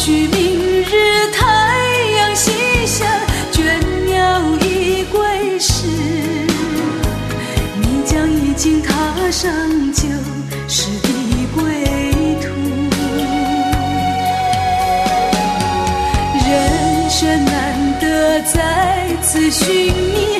许明日太阳西下，倦鸟已归时，你将已经踏上旧时的归途。人生难得再次寻觅，